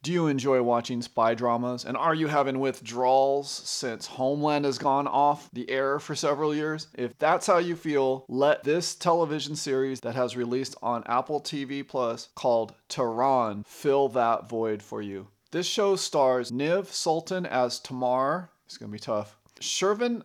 Do you enjoy watching spy dramas? And are you having withdrawals since Homeland has gone off the air for several years? If that's how you feel, let this television series that has released on Apple TV Plus called Tehran fill that void for you. This show stars Niv Sultan as Tamar. It's going to be tough. Shervin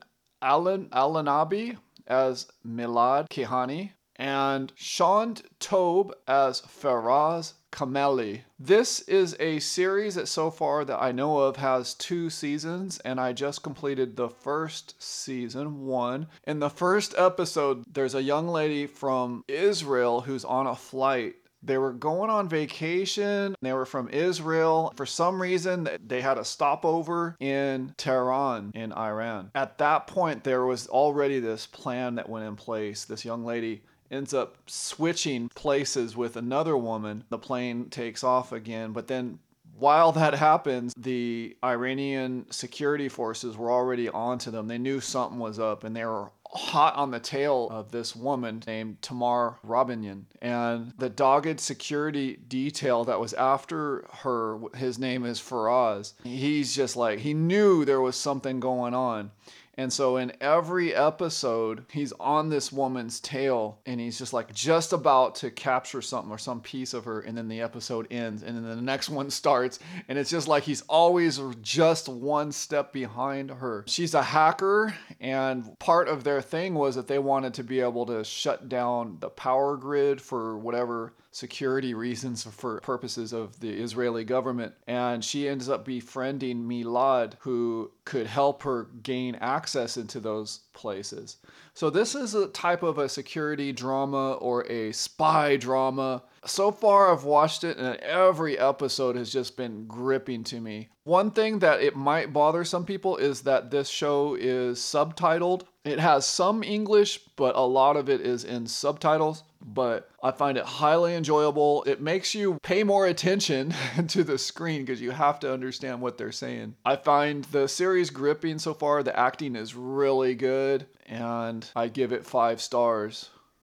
Alanabi as Milad Kihani, and Shand Tobe as Faraz Kameli. This is a series that so far that I know of has 2 seasons, and I just completed the first season 1. In the first episode, there's a young lady from Israel who's on a flight. They were going on vacation. They were from Israel. For some reason, they had a stopover in Tehran in Iran. At that point, there was already this plan that went in place. This young lady ends up switching places with another woman. The plane takes off again, but then while that happens, the Iranian security forces were already onto them. They knew something was up, and they were hot on the tail of this woman named Tamar Rabinian. And the dogged security detail that was after her, his name is Faraz. He's just like, he knew there was something going on. And so in every episode, he's on this woman's tail, and he's just like just about to capture something or some piece of her, and then the episode ends, and then the next one starts, and it's just like he's always just one step behind her. She's a hacker, and part of their thing was that they wanted to be able to shut down the power grid for whatever security reasons for purposes of the Israeli government. And she ends up befriending Milad, who could help her gain access into those places. So this is a type of a security drama or a spy drama. So far I've watched it, and every episode has just been gripping to me. One thing that it might bother some people is that this show is subtitled. It has some English, but a lot of it is in subtitles. But I find it highly enjoyable. It makes you pay more attention to the screen because you have to understand what they're saying. I find the series gripping so far. The acting is really good, and I give it 5 stars.